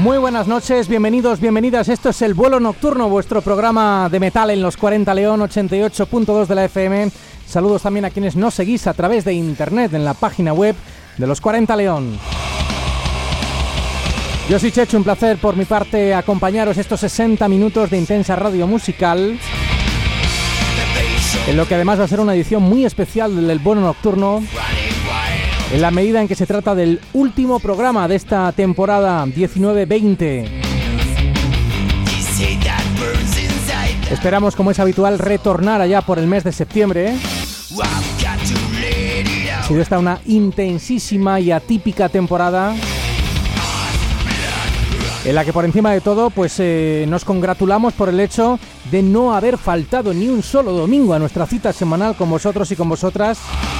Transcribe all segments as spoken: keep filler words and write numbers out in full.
Muy buenas noches, bienvenidos, bienvenidas. Esto es El Vuelo Nocturno, vuestro programa de metal en los cuarenta León, ochenta y ocho punto dos de la F M. Saludos también a quienes nos seguís a través de internet en la página web de los cuarenta León. Yo soy Chechu, un placer por mi parte acompañaros estos sesenta minutos de intensa radio musical, en lo que además va a ser una edición muy especial del Vuelo Nocturno, en la medida en que se trata del último programa de esta temporada diecinueve veinte. Esperamos, como es habitual, retornar allá por el mes de septiembre. Ha sido esta una intensísima y atípica temporada en la que, por encima de todo, pues eh, nos congratulamos por el hecho de no haber faltado ni un solo domingo a nuestra cita semanal con vosotros y con vosotras.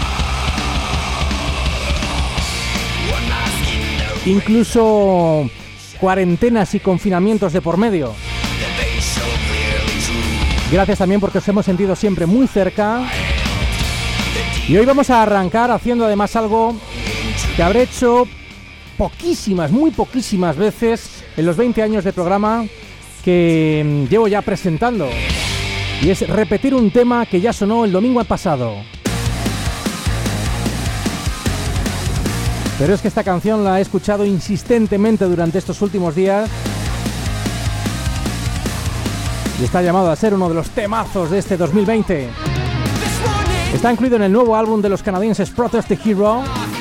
Incluso cuarentenas y confinamientos de por medio. Gracias también porque os hemos sentido siempre muy cerca. Y hoy vamos a arrancar haciendo además algo que habré hecho poquísimas, muy poquísimas veces en los veinte años de programa que llevo ya presentando. Y es repetir un tema que ya sonó el domingo pasado. Pero es que esta canción la he escuchado insistentemente durante estos últimos días y está llamado a ser uno de los temazos de este dos mil veinte. Está incluido en el nuevo álbum de los canadienses Protest the Hero,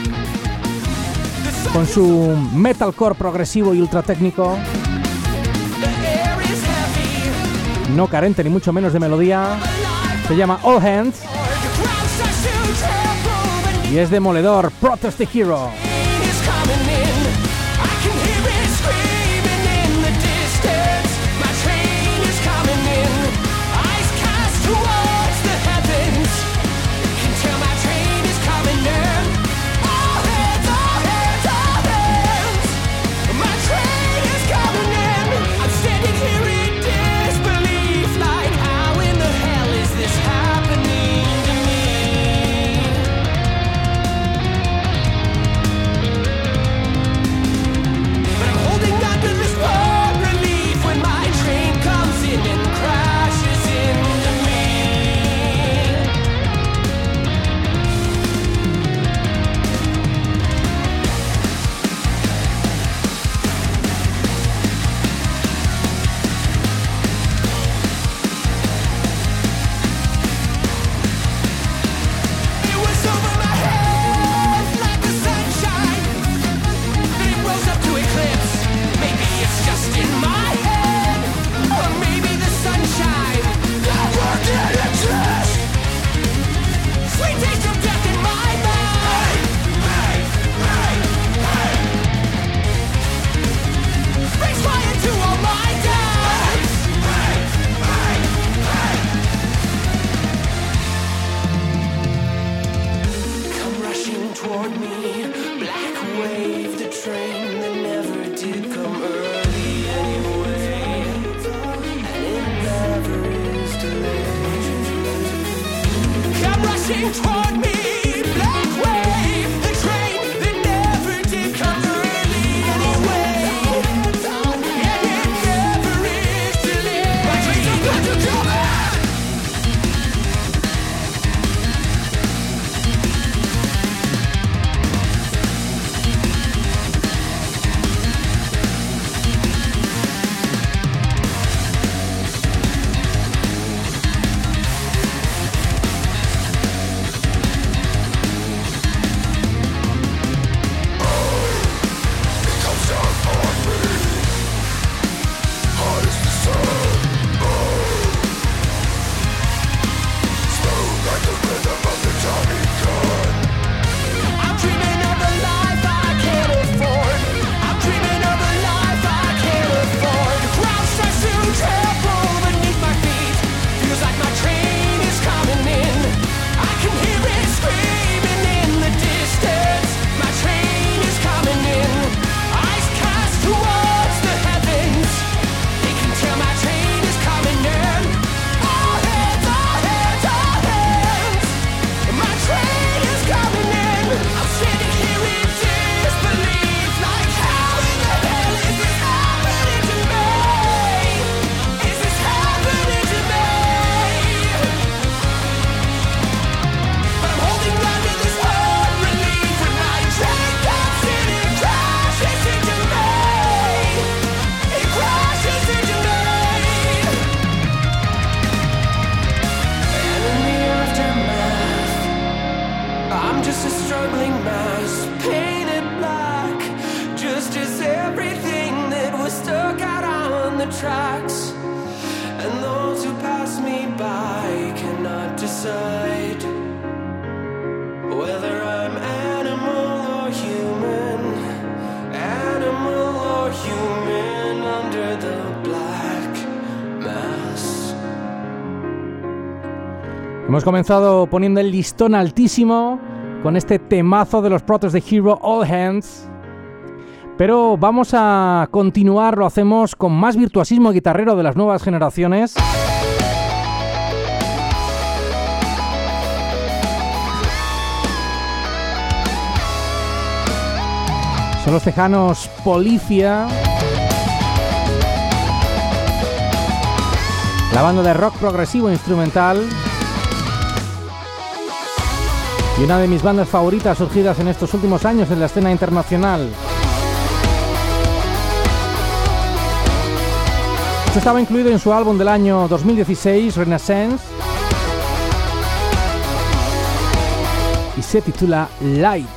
con su metalcore progresivo y ultra técnico, no carente ni mucho menos de melodía. Se llama All Hands y es demoledor. Protest the Hero. Hemos comenzado poniendo el listón altísimo con este temazo de los Protos de Hero, All Hands. Pero vamos a continuar, lo hacemos con más virtuosismo guitarrero de las nuevas generaciones. Son los tejanos Polyphia, la banda de rock progresivo instrumental y una de mis bandas favoritas surgidas en estos últimos años en la escena internacional. Esto estaba incluido en su álbum del año dos mil dieciséis, Renaissance, y se titula Light.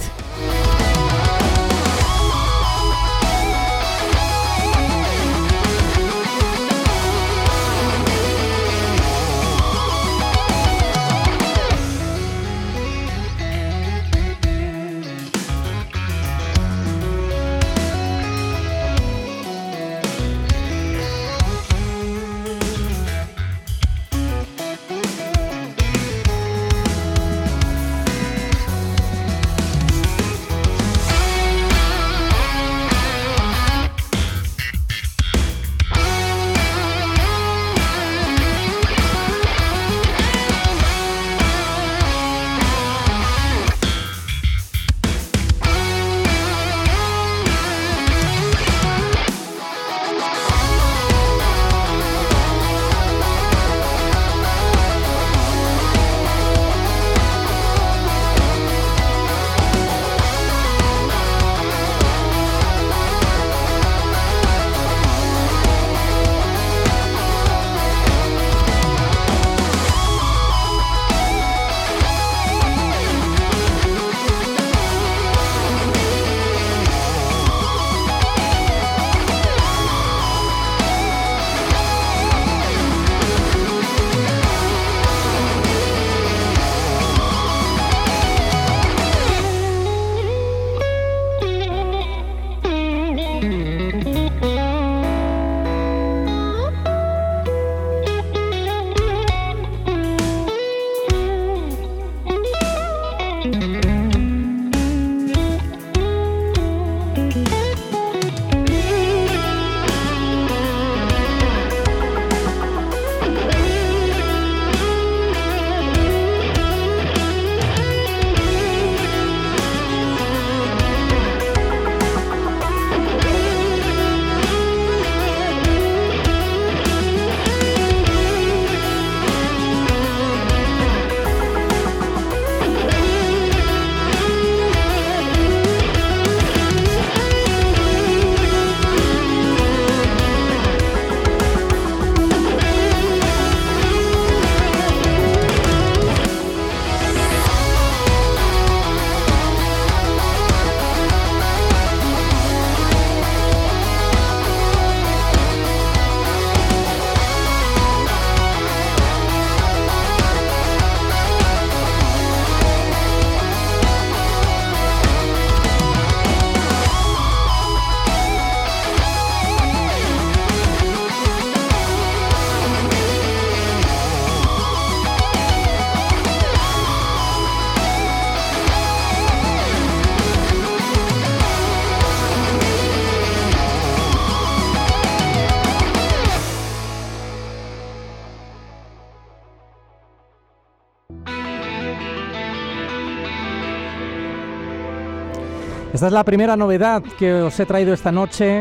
Esta es la primera novedad que os he traído esta noche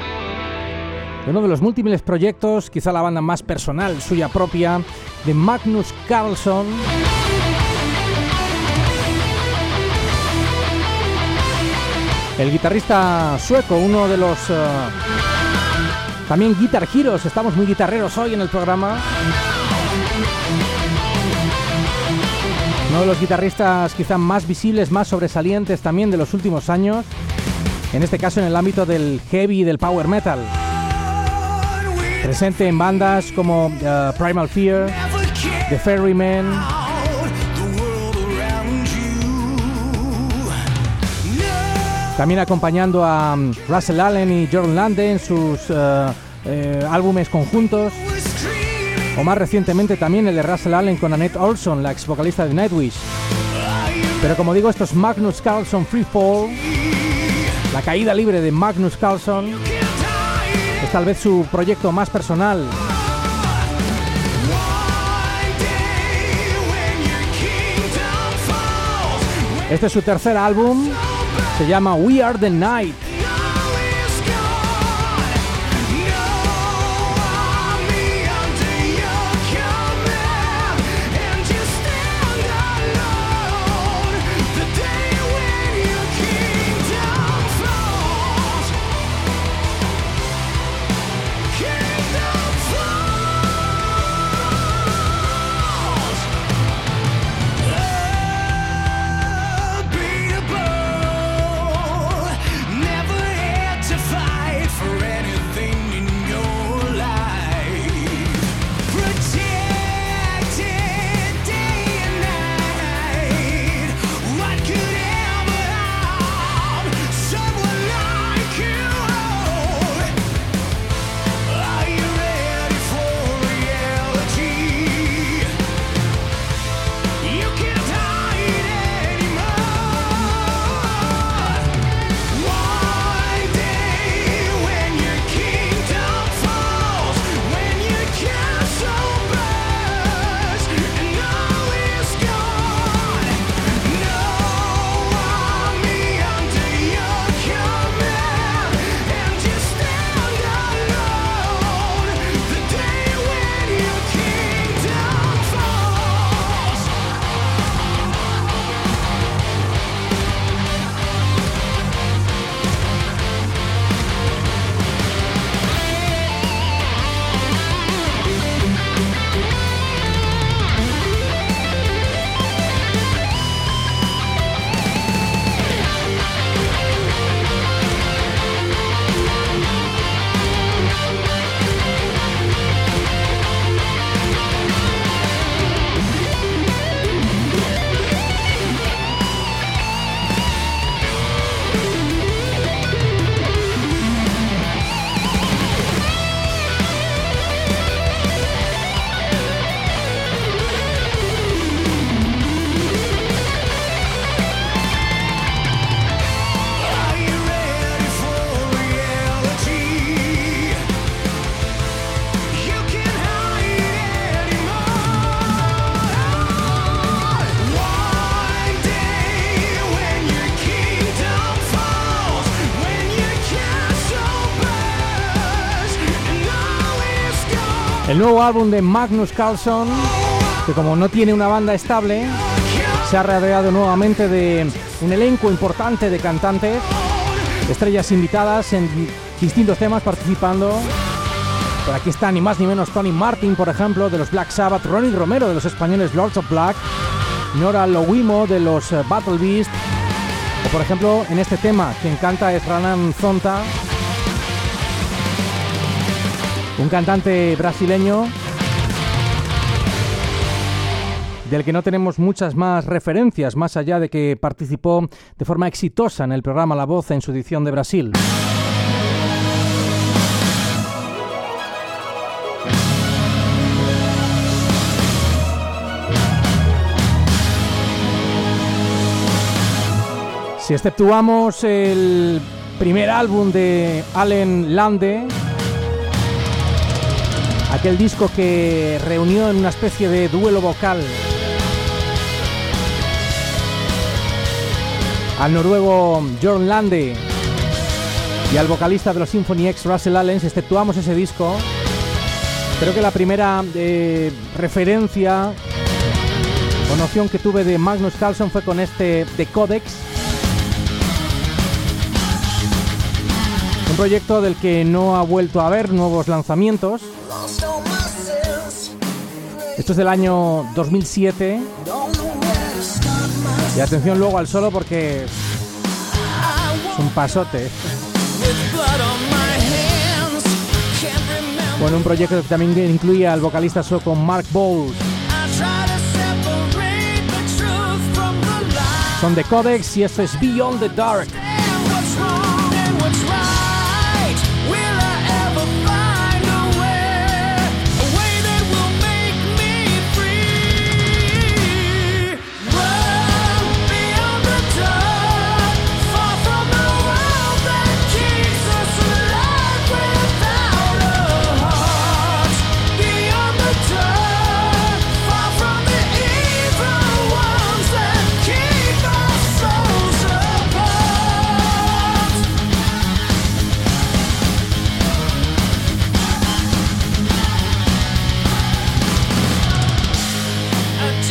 de uno de los múltiples proyectos, quizá la banda más personal, suya propia, de Magnus Carlsson. El guitarrista sueco, uno de los uh, también Guitar Heroes, estamos muy guitarreros hoy en el programa. Uno de los guitarristas quizá más visibles, más sobresalientes también de los últimos años, en este caso en el ámbito del heavy y del power metal. Presente en bandas como uh, Primal Fear, The Ferrymen, también acompañando a um, Russell Allen y Jordan Lande en sus uh, eh, álbumes conjuntos. O más recientemente también el de Russell Allen con Annette Olson, la ex vocalista de Nightwish. Pero como digo, esto es Magnus Carlsson Free Fall, la caída libre de Magnus Carlsson. Es tal vez su proyecto más personal. Este es su tercer álbum, se llama We Are the Night. El nuevo álbum de Magnus Carlsson, que como no tiene una banda estable, se ha rodeado nuevamente de un elenco importante de cantantes, estrellas invitadas en distintos temas participando. Por aquí está ni más ni menos Tony Martin, por ejemplo, de los Black Sabbath, Ronnie Romero de los españoles Lords of Black, Nora Lowimo de los Battle Beast, o por ejemplo en este tema quien canta es Ranan Zonta, un cantante brasileño del que no tenemos muchas más referencias, más allá de que participó de forma exitosa en el programa La Voz en su edición de Brasil. Si exceptuamos el primer álbum de Allen Lande, aquel disco que reunió en una especie de duelo vocal al noruego Jorn Lande y al vocalista de los Symphony X Russell Allen, si exceptuamos ese disco, creo que la primera eh, referencia o noción que tuve de Magnus Carlsson fue con este The Codex, un proyecto del que no ha vuelto a haber nuevos lanzamientos. Esto es del año dos mil siete. Y atención luego al solo porque es un pasote. Bueno, un proyecto que también incluía al vocalista sueco Mark Bowles. Son The Codex y esto es Beyond the Dark. Will I ever find a way, a way that will make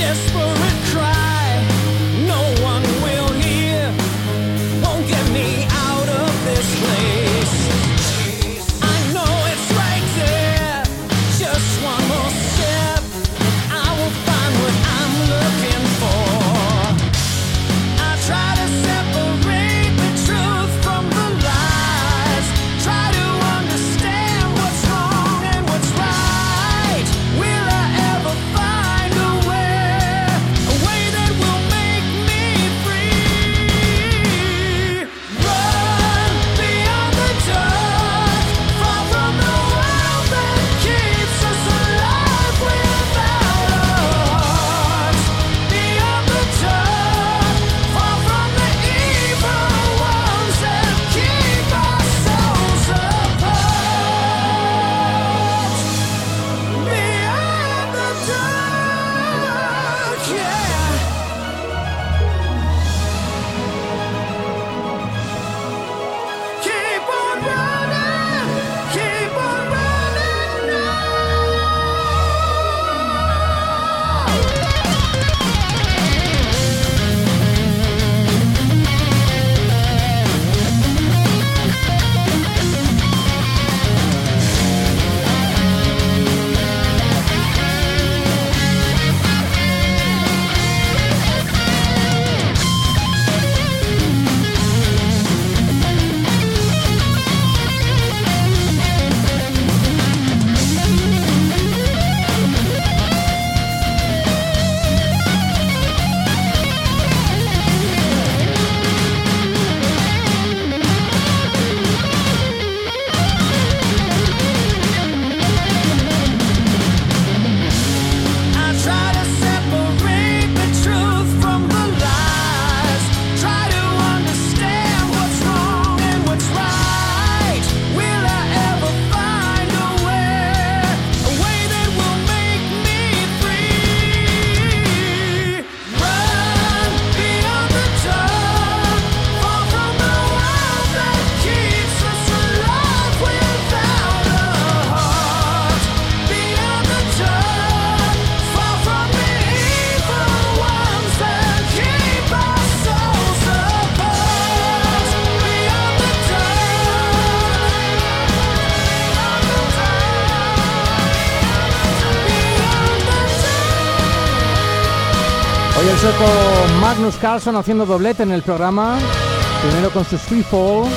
Hoy el sueco Magnus Carlsson haciendo doblete en el programa, primero con su Free Fall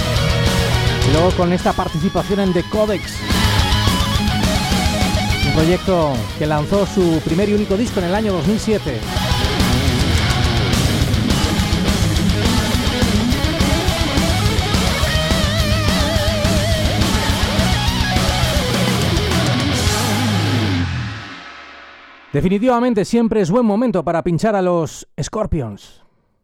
y luego con esta participación en The Codex, un proyecto que lanzó su primer y único disco en el año dos mil siete. Definitivamente siempre es buen momento para pinchar a los Scorpions.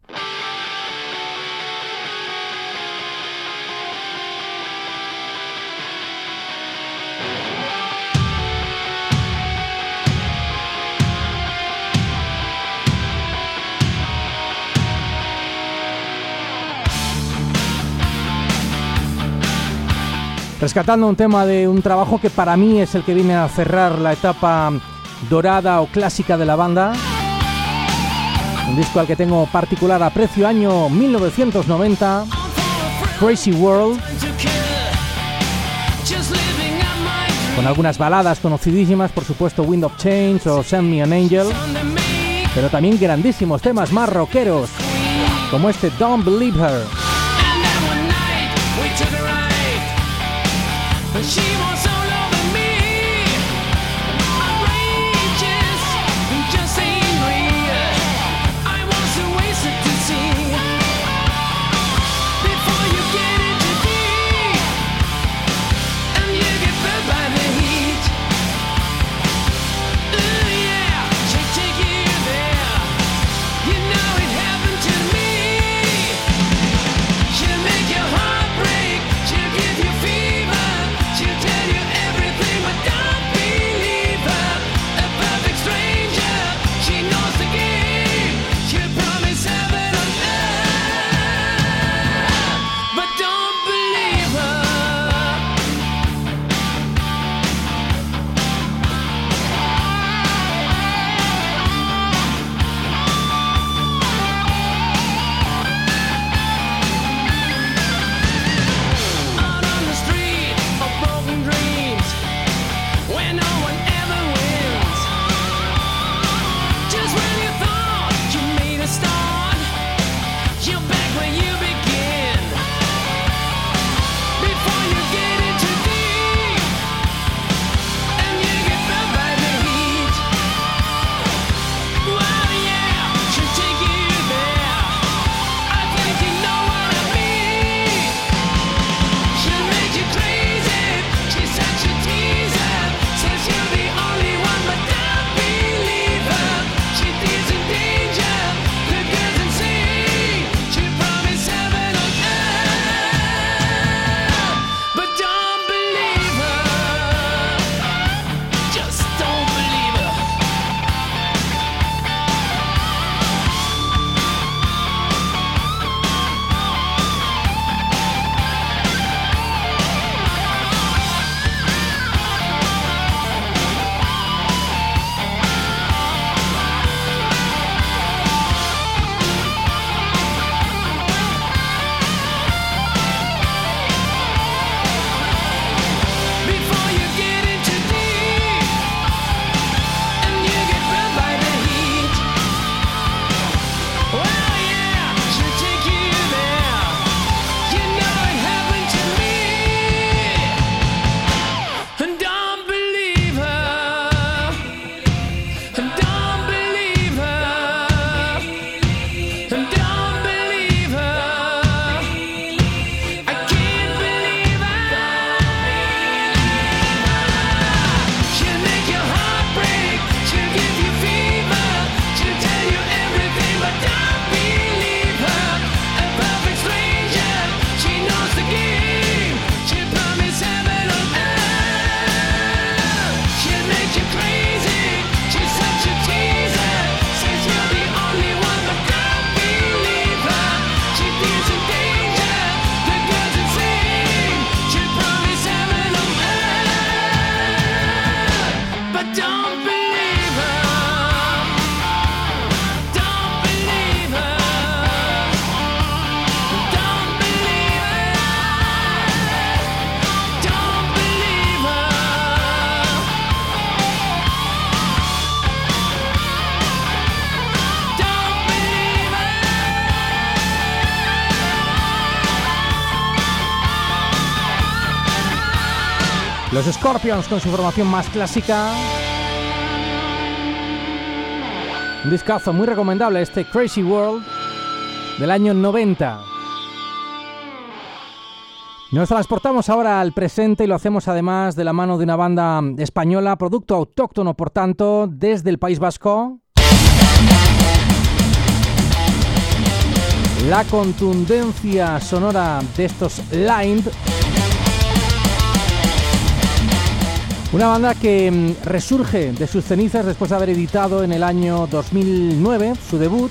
Rescatando un tema de un trabajo que para mí es el que viene a cerrar la etapa dorada o clásica de la banda, un disco al que tengo particular aprecio, año mil novecientos noventa, Crazy World, con algunas baladas conocidísimas, por supuesto Wind of Change o Send Me an Angel, pero también grandísimos temas más rockeros como este Don't Believe Her. Tell you Los Scorpions con su formación más clásica. Un discazo muy recomendable, este Crazy World del año noventa. Nos transportamos ahora al presente y lo hacemos además de la mano de una banda española, producto autóctono por tanto, desde el País Vasco. La contundencia sonora de estos Lined. Una banda que resurge de sus cenizas después de haber editado en el año dos mil nueve su debut.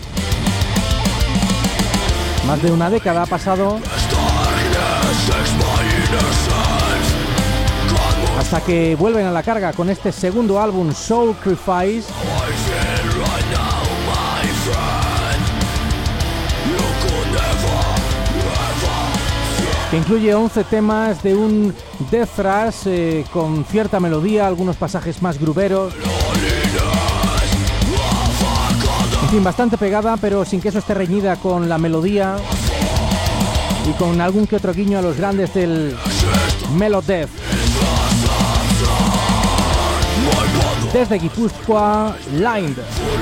Más de una década ha pasado hasta que vuelven a la carga con este segundo álbum, Soul Sacrifice, que incluye once temas de un death thrash eh, con cierta melodía, algunos pasajes más gruberos. En fin, bastante pegada, pero sin que eso esté reñida con la melodía y con algún que otro guiño a los grandes del Melodeath. Desde Guipúzcoa, Lined.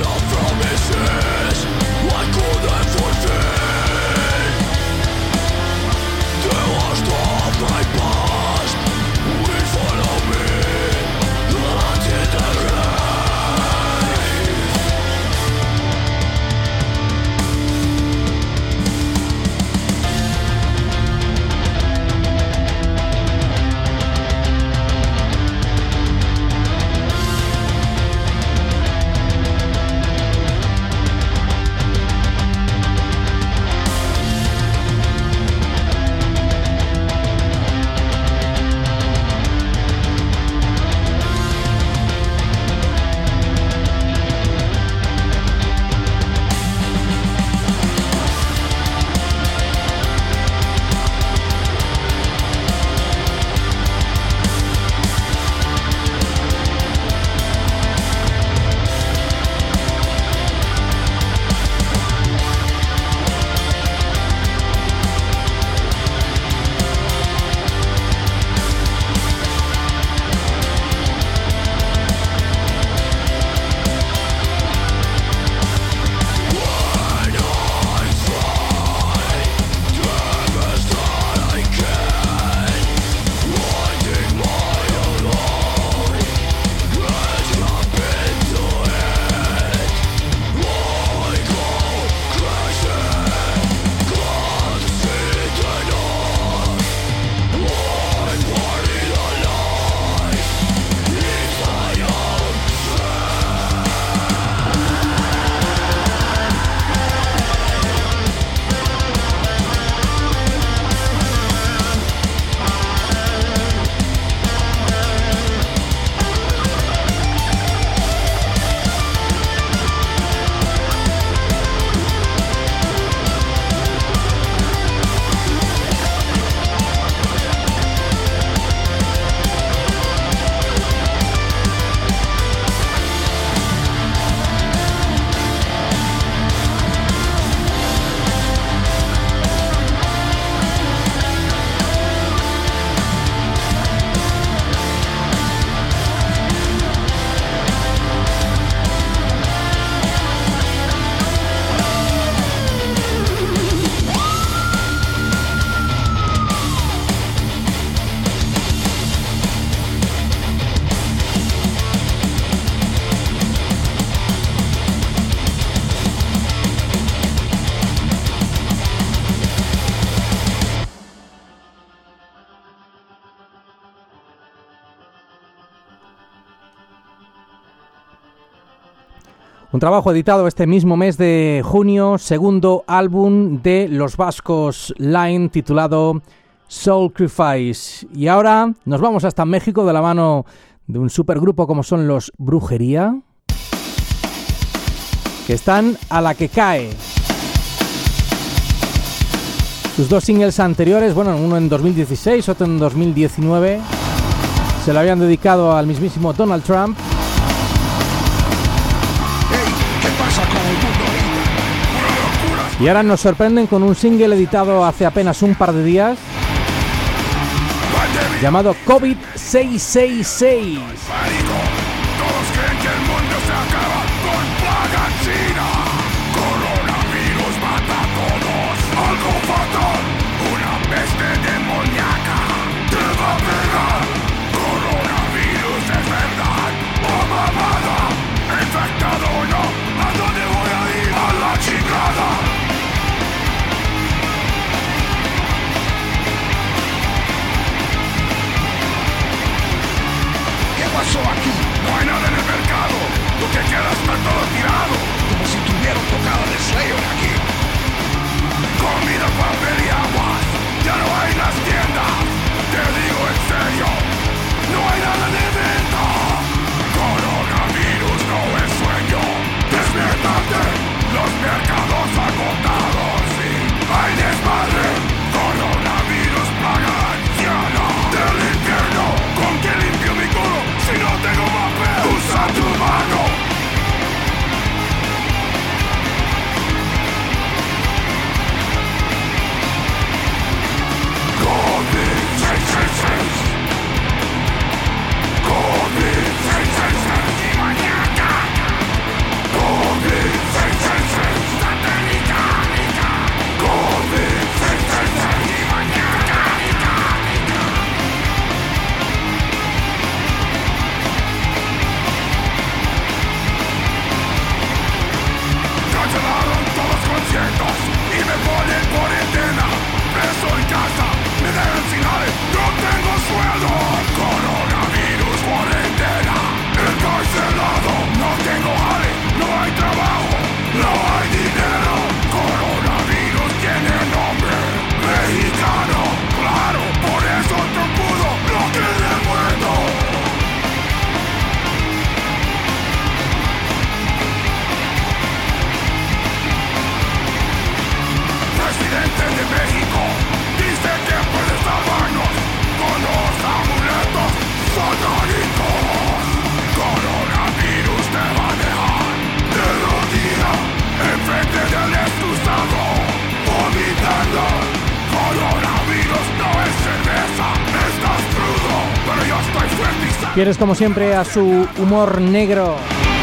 Un trabajo editado este mismo mes de junio, segundo álbum de los vascos Line, titulado Soul Sacrifice. Y ahora nos vamos hasta México de la mano de un supergrupo como son los Brujería, que están a la que cae. Sus dos singles anteriores, bueno, uno en dos mil dieciséis, otro en dos mil diecinueve, se lo habían dedicado al mismísimo Donald Trump. Y ahora nos sorprenden con un single editado hace apenas un par de días, llamado COVID seiscientos sesenta y seis. Todos creen que el mundo se acaba con plaga china. Coronavirus mata a todos. Algo fatal, una peste demoníaca te va a pegar. Coronavirus es verdad o mamada. Infectado o no, ¿a dónde voy a ir? A la chingada. ¿Qué pasó aquí? No hay nada en el mercado. Lo que queda está todo tirado. Como si tuvieran tocado de Slayer aquí. Comida, papel y aguas. Ya no hay las tiendas. Te digo en serio. No hay nada de venta. Coronavirus no es sueño. Despiértate. Los mercados agotados. Sí, hay desmadre. Coronavirus plaga anciana del infierno. ¿Con qué limpio mi culo si no tengo papel? Usa tu mano. COVID seiscientos sesenta y seis. COVID seiscientos sesenta y seis. Y mañana. COVID seiscientos sesenta y seis. Satánica. COVID seiscientos sesenta y seis. Y mañana. Cancelaron todos los conciertos y me ponen cuarentena. Preso en casa, me dejan sin jale, no tengo sueldo. Coronavirus, cuarentena, encarcelado. No tengo jale, no hay trabajo, no hay dinero. Coronavirus tiene nombre mexicano. Claro, por eso te pudo lo que le muerto. Presidente de México dice que puede salvarnos con los amuletos satánicos. Coronavirus te va a dejar de rodilla enfrente del excusado, vomitando. Coronavirus no es cerveza, estás crudo, pero yo estoy fuerte y sano. ¿Quieres, como siempre, a su humor negro?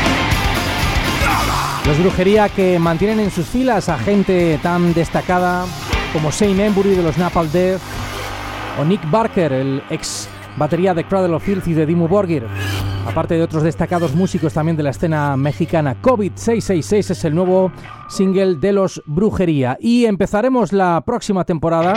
Los Brujería, que mantienen en sus filas a gente tan destacada como Shane Embury de los Napalm Death o Nick Barker, el ex batería de Cradle of Filth y de Dimmu Borgir, aparte de otros destacados músicos también de la escena mexicana. COVID seiscientos sesenta y seis es el nuevo single de los Brujería. Y empezaremos la próxima temporada,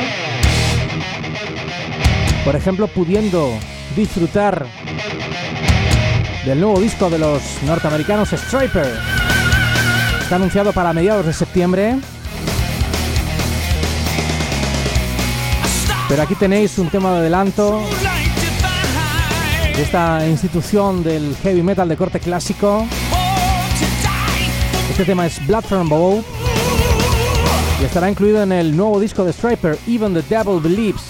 por ejemplo, pudiendo disfrutar del nuevo disco de los norteamericanos Stryper. Está anunciado para mediados de septiembre. Pero aquí tenéis un tema de adelanto de esta institución del heavy metal de corte clásico. Este tema es Blood from Above y estará incluido en el nuevo disco de Stryper, Even the Devil Believes.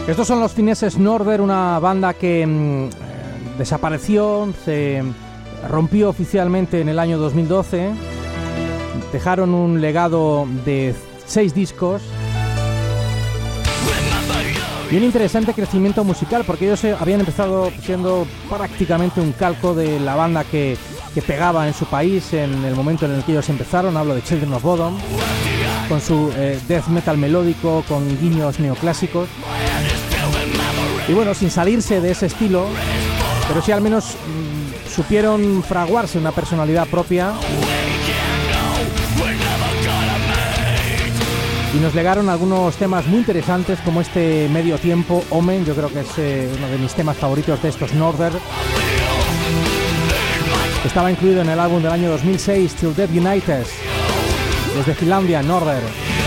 Estos son los fineses Norther, una banda que mmm, desapareció, se rompió oficialmente en el año dos mil doce. Dejaron un legado de seis discos y un interesante crecimiento musical, porque ellos habían empezado siendo prácticamente un calco de la banda que, que pegaba en su país en el momento en el que ellos empezaron. Hablo de Children of Bodom, con su eh, death metal melódico, con guiños neoclásicos. Y bueno, sin salirse de ese estilo, pero sí al menos mmm, supieron fraguarse una personalidad propia. Y nos legaron algunos temas muy interesantes, como este Medio Tiempo, Omen. Yo creo que es eh, uno de mis temas favoritos de estos Norther. Estaba incluido en el álbum del año dos mil seis, Till Death United, desde Finlandia, Norther.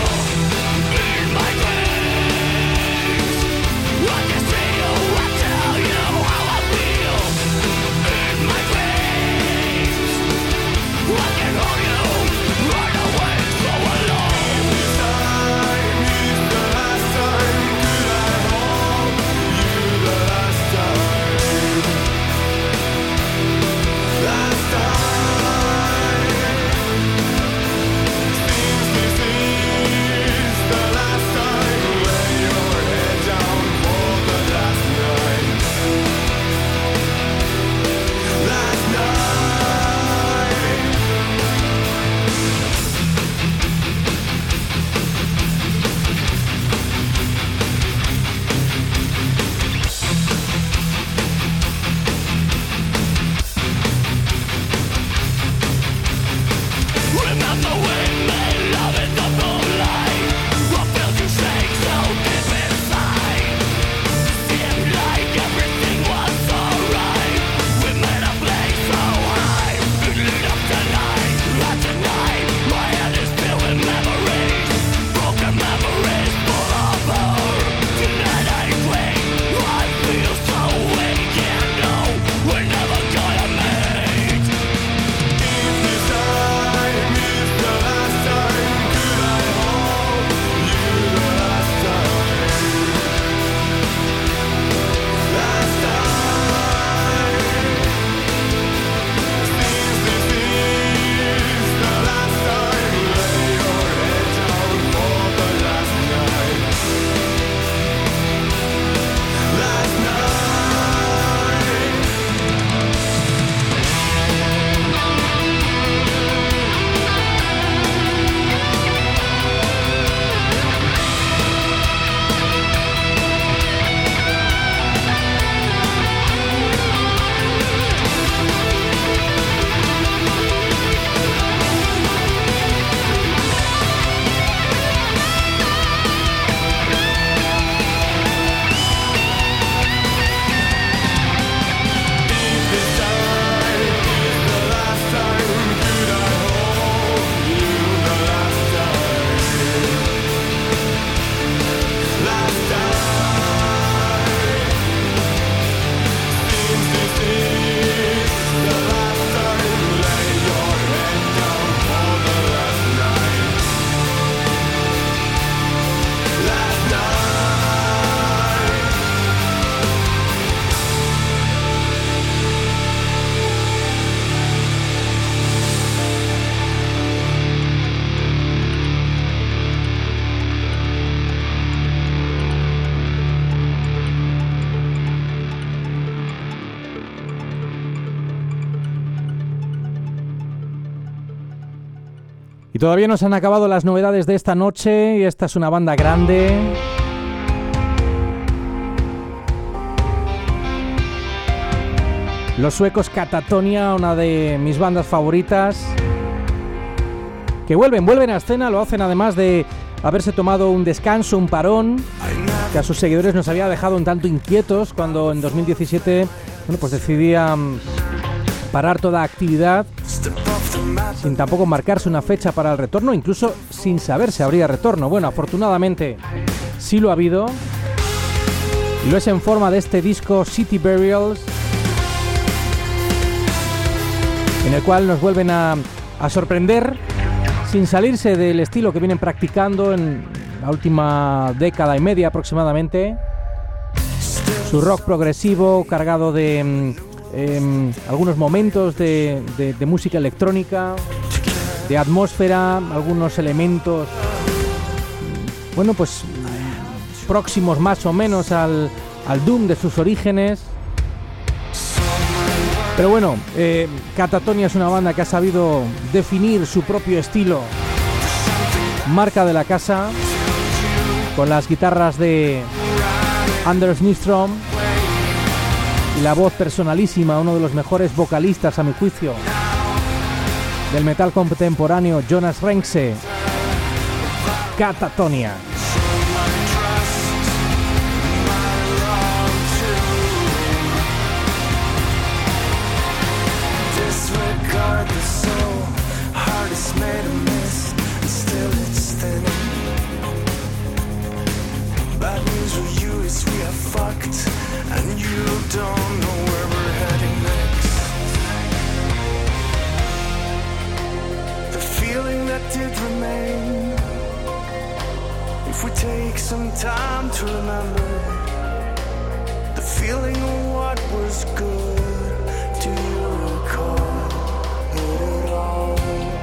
Y todavía no se han acabado las novedades de esta noche, y esta es una banda grande. Los suecos Katatonia, una de mis bandas favoritas, que vuelven, vuelven a escena, lo hacen además de haberse tomado un descanso, un parón, que a sus seguidores nos había dejado un tanto inquietos cuando en dos mil diecisiete, bueno, pues decidían parar toda actividad, sin tampoco marcarse una fecha para el retorno, incluso sin saber si habría retorno. Bueno, afortunadamente sí lo ha habido, y lo es en forma de este disco City Burials, en el cual nos vuelven a, a sorprender, sin salirse del estilo que vienen practicando en la última década y media aproximadamente. Su rock progresivo cargado de eh, algunos momentos de, de, de música electrónica, de atmósfera, algunos elementos, bueno, pues próximos más o menos al, al doom de sus orígenes. Pero bueno, eh, Katatonia es una banda que ha sabido definir su propio estilo, marca de la casa, con las guitarras de Anders Nyström y la voz personalísima, uno de los mejores vocalistas a mi juicio del metal contemporáneo, Jonas Renkse. Katatonia. Take some time to remember the feeling of what was good. Do you recall it at all?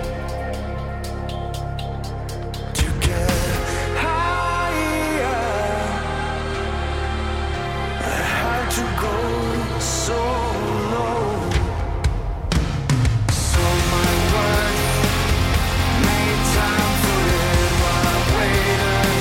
To get higher, I had to go so low. So my work made time for it while I waited.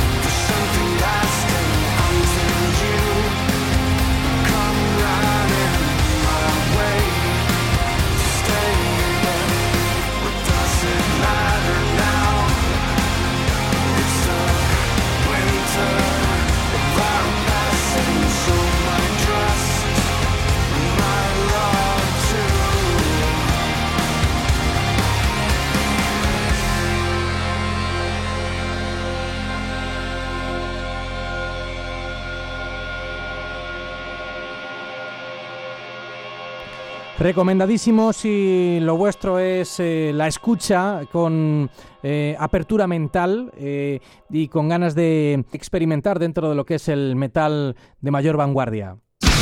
Recomendadísimo si lo vuestro es eh, la escucha con eh, apertura mental eh, y con ganas de experimentar dentro de lo que es el metal de mayor vanguardia.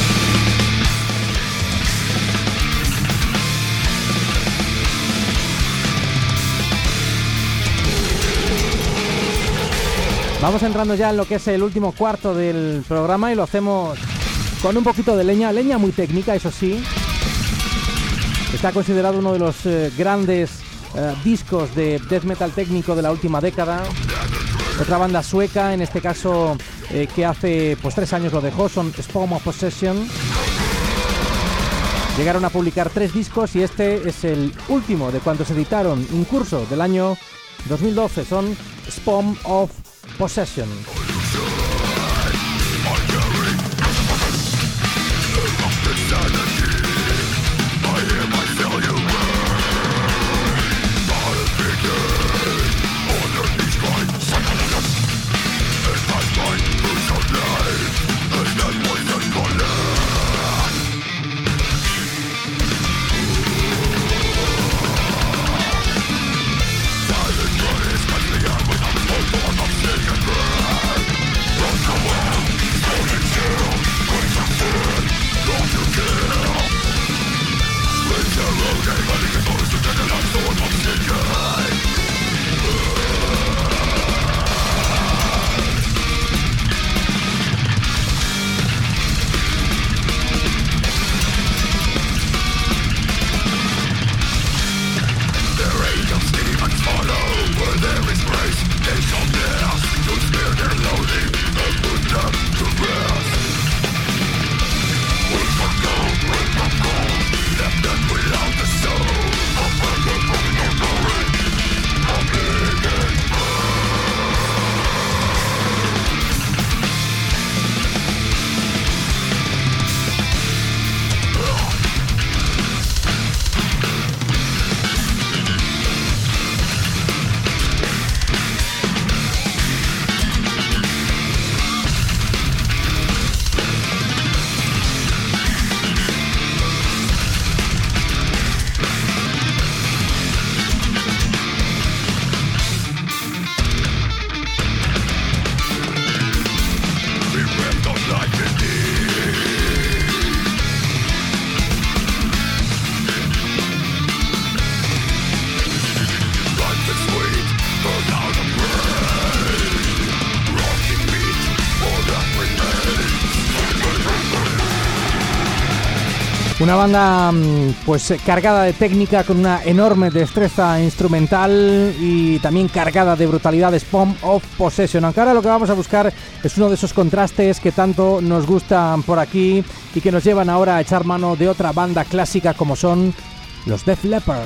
Vamos entrando ya en lo que es el último cuarto del programa y lo hacemos con un poquito de leña, leña muy técnica, eso sí. Está considerado uno de los eh, grandes eh, discos de death metal técnico de la última década. Otra banda sueca, en este caso, eh, que hace pues tres años lo dejó, son Spawn of Possession. Llegaron a publicar tres discos y este es el último de cuantos se editaron, incurso del año dos mil doce, son Spawn of Possession. Silent Una banda pues cargada de técnica, con una enorme destreza instrumental y también cargada de brutalidades. Pomp of Possession. Aunque ahora lo que vamos a buscar es uno de esos contrastes que tanto nos gustan por aquí y que nos llevan ahora a echar mano de otra banda clásica como son los Def Leppard.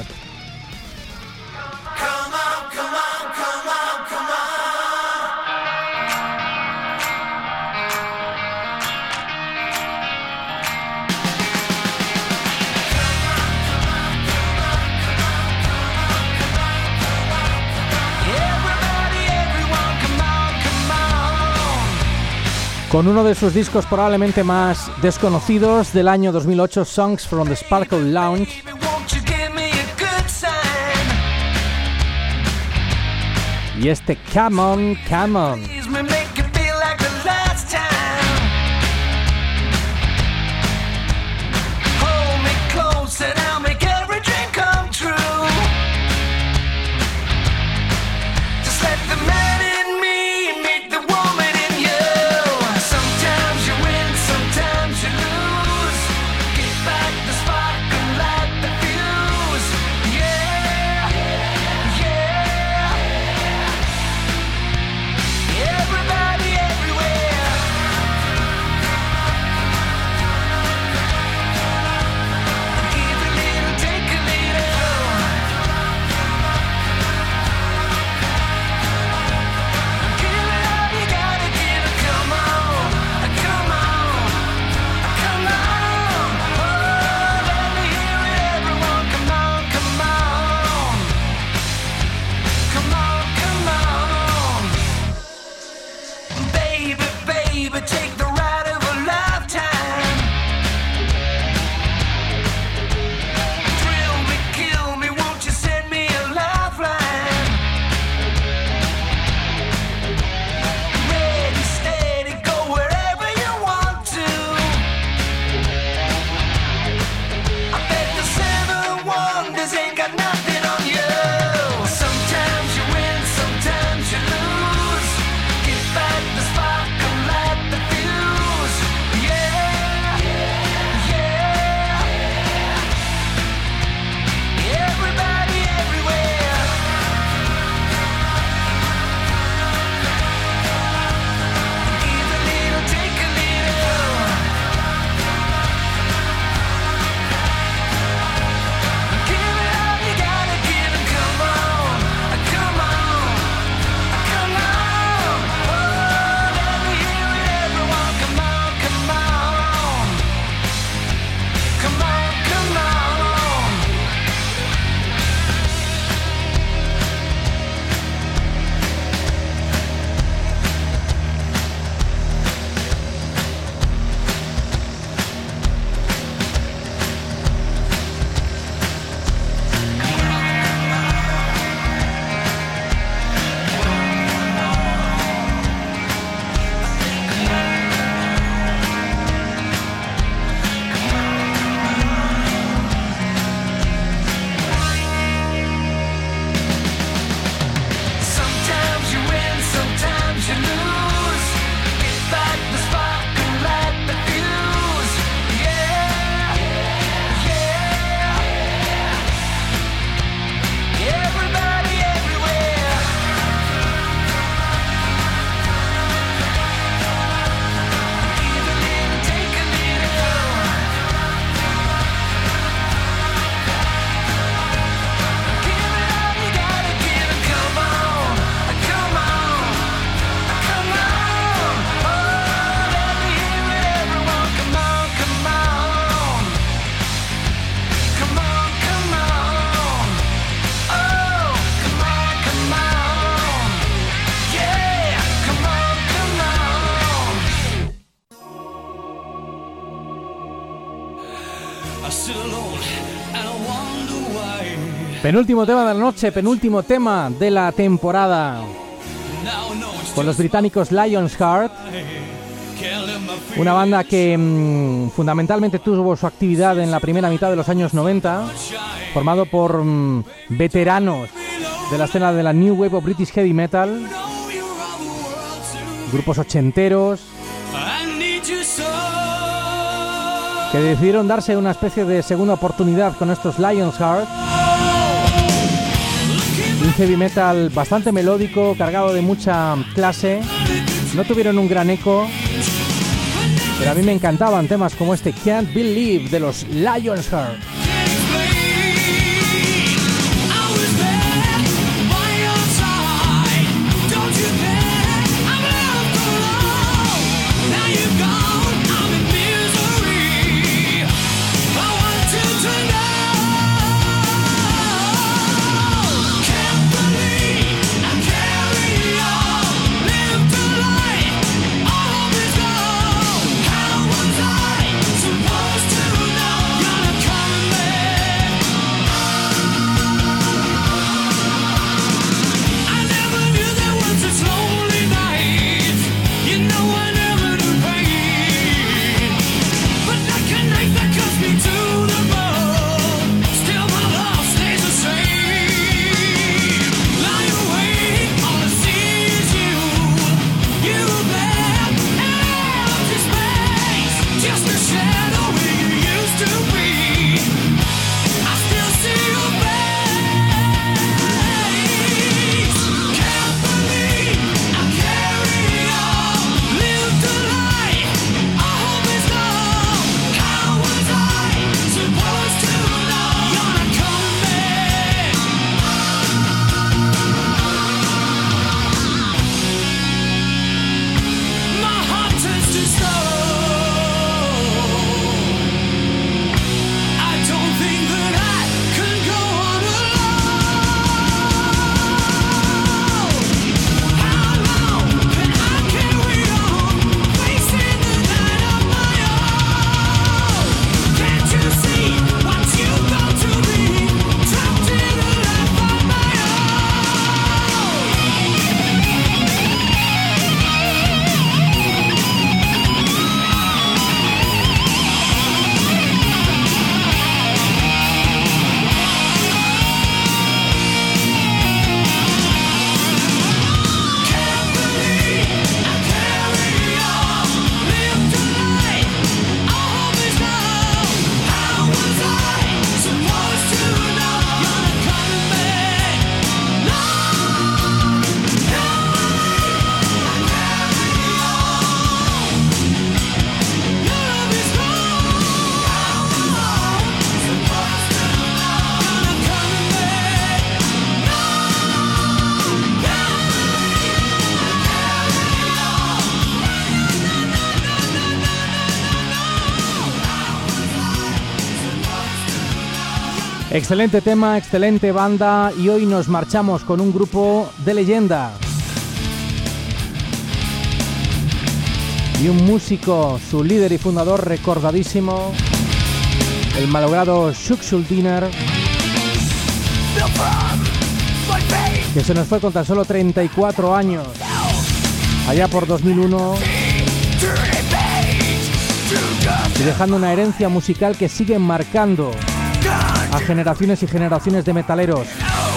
Con uno de sus discos probablemente más desconocidos del año dos mil ocho, Songs from the Sparkle Lounge. Y este Come On, Come On. Penúltimo tema de la noche, penúltimo tema de la temporada, con los británicos Lionheart, una banda que mmm, fundamentalmente tuvo su actividad en la primera mitad de los años noventa, formado por mmm, veteranos de la escena de la New Wave of British Heavy Metal, grupos ochenteros, que que decidieron darse una especie de segunda oportunidad con estos Lionheart. Un heavy metal bastante melódico, cargado de mucha clase. No tuvieron un gran eco, pero a mí me encantaban temas como este Can't Believe de los Lionheart. Excelente tema, excelente banda, y hoy nos marchamos con un grupo de leyenda. Y un músico, su líder y fundador recordadísimo, el malogrado Chuck Schuldiner, que se nos fue con tan solo treinta y cuatro años, allá por dos mil uno, y dejando una herencia musical que sigue marcando a generaciones y generaciones de metaleros.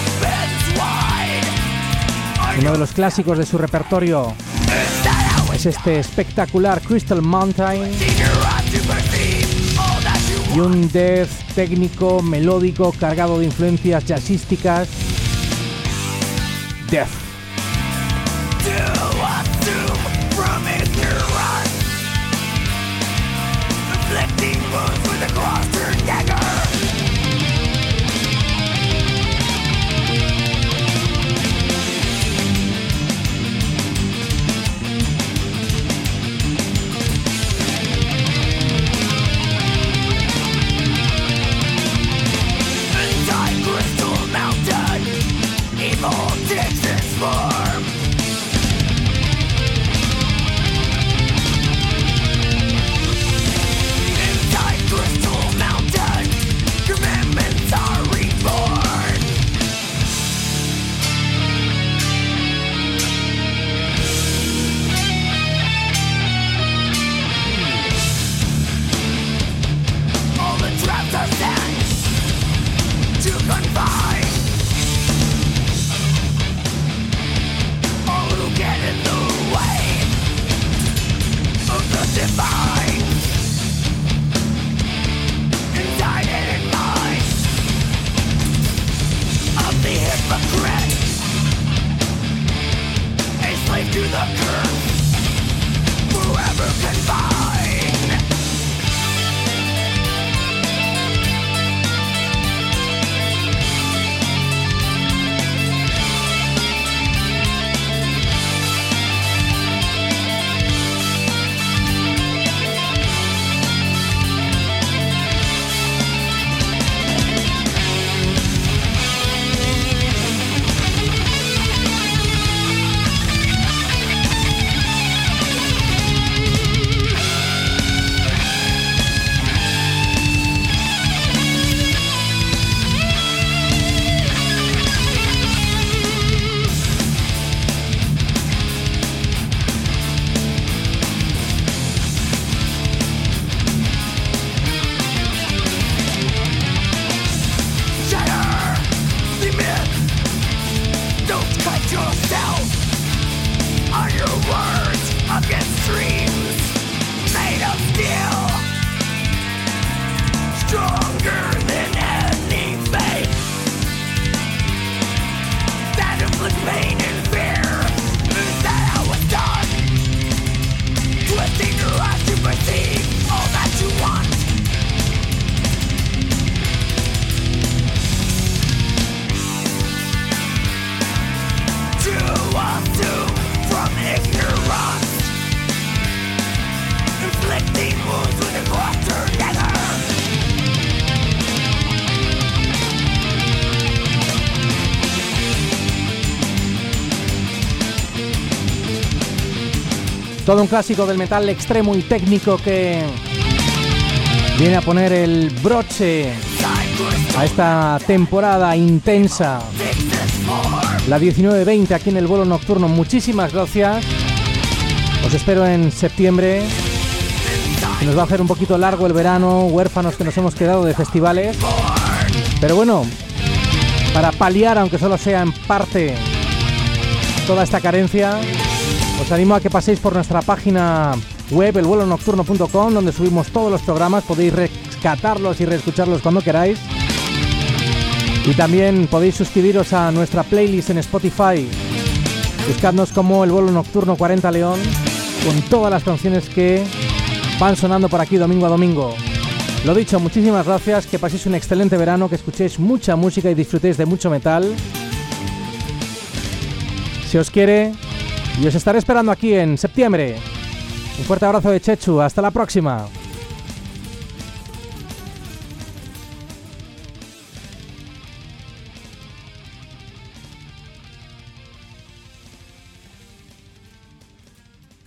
Uno de los clásicos de su repertorio es este espectacular Crystal Mountain, y un death técnico, melódico, cargado de influencias jazzísticas. Death. Todo un clásico del metal extremo y técnico que viene a poner el broche a esta temporada intensa, la diecinueve veinte aquí en el vuelo nocturno. Muchísimas gracias. Os espero en septiembre, que nos va a hacer un poquito largo el verano, huérfanos que nos hemos quedado de festivales. Pero bueno, para paliar, aunque solo sea en parte, toda esta carencia, os animo a que paséis por nuestra página web, el vuelo nocturno punto com, donde subimos todos los programas. Podéis rescatarlos y reescucharlos cuando queráis. Y también podéis suscribiros a nuestra playlist en Spotify. Buscadnos como El Vuelo Nocturno cuarenta León, con todas las canciones que van sonando por aquí domingo a domingo. Lo dicho, muchísimas gracias, que paséis un excelente verano, que escuchéis mucha música y disfrutéis de mucho metal. Se os quiere y os estaré esperando aquí en septiembre. Un fuerte abrazo de Chechu, hasta la próxima.